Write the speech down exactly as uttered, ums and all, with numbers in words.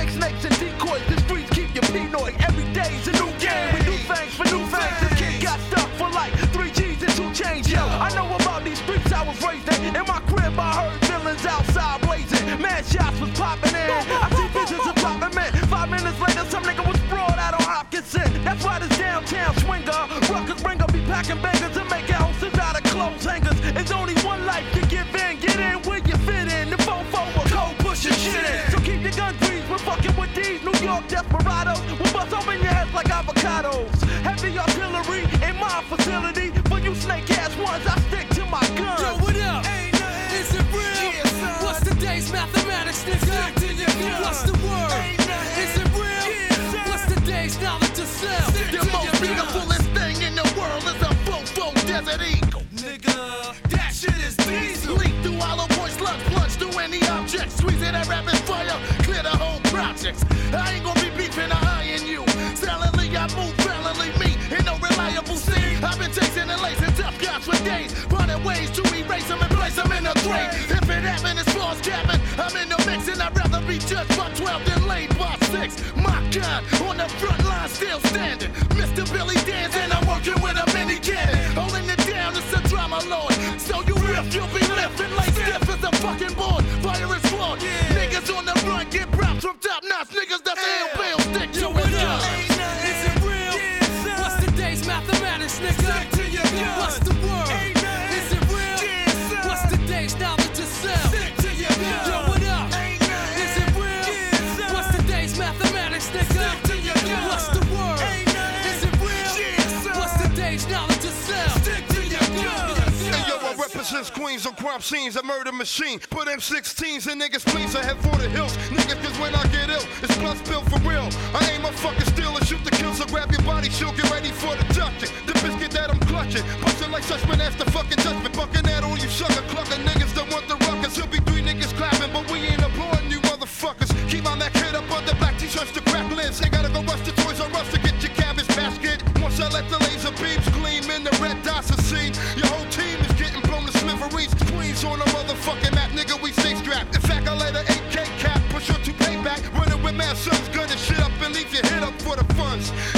fake snakes and decoys. The streets keep you paranoid. Every day's a new game. We do things for new things. This kid got stuck for like three G's and two chains. Yo, I know about these streets I was raised in. In my crib I heard villains outside blazing. Mad shots was popping in. I see visions of popping men. Five minutes later some nigga was sprawled out on Hopkinson. That's why this downtown swinger Ruckus bringer be packing bangers and making houses out of clothes hangers. It's only one life to give in. Get in where you fit in. The fofo will cold pushing shit in. So keep your gun greased. We're fucking with these New York desperados. We'll bust open your heads like avocados. Heavy artillery in my facility. For you snake ass ones, I stick to my guns. Yo, what up? Is it real? Yeah, what's today's mathematics, nigga? Stick to your guns. What's the word? Is it real? Yeah, what's today's knowledge to sell? Stick the most beautifulest thing in the world is a fofo desert eagle. Nigga, that shit is diesel. Leap through hollow points, slugs plunge through any object. Squeeze it at rapid fire, clear the whole projects. I ain't gonna be beefing or eyeing you. Silently I move valiantly, me in no reliable scene. I've been chasing and lacing tough guys for days, running ways to erase them and place them in a grave. If it happened as far as cabin, I'm in the mix and I'd rather be judged by twelve than laid by six. My God, on the front line still standing. Mister Billy Dan's and I'm working with a mini cannon. Holding it down, it's a drama lord. So you riff, you'll be lifting like stiff as a fucking board. Fire is flawed. Yeah. Niggas on the run get props from top notch niggas that's ill bill. Stick to Yo, it. what up? Is it real? Yeah, what's today's mathematics, nigga? Stick to your guns. What's the word? Is it real? Yeah, what's today's knowledge to sell? Stick to your guns. Yo, what up? Is it real? Yeah, what's today's mathematics, nigga? Stick to your guns. What's the word? Is it real? Yeah, what's today's knowledge to sell? Stick to your guns. Hey yo, I represent Queens on crime scenes, a murder machine. Put M sixteens and niggas please, I head for the hills. Niggas, cause when I get ill, it's blood spill for real. I aim a fucking steal and shoot the kill, so grab your body, she'll get ready for the dungeon. The biscuit that I'm clutching, bustin' like suspect after fucking judgment. Bucking at all you sucker clucker niggas that want the ruckus. He'll be three niggas clapping, but we ain't applauding you motherfuckers. Keep my neck hit up under black t-shirts to crack lids. Ain't gotta go rush the Toys R Us to get your cabbage basket. Once I let the laser beams gleam in the red dots of scene, your whole team is getting blown to smithereens. Queens on a motherfucking map, nigga, we stay strapped. In fact, I let an eight K cap push your two payback. Running with mad sons, gunning shit up and leave your head up for the funds.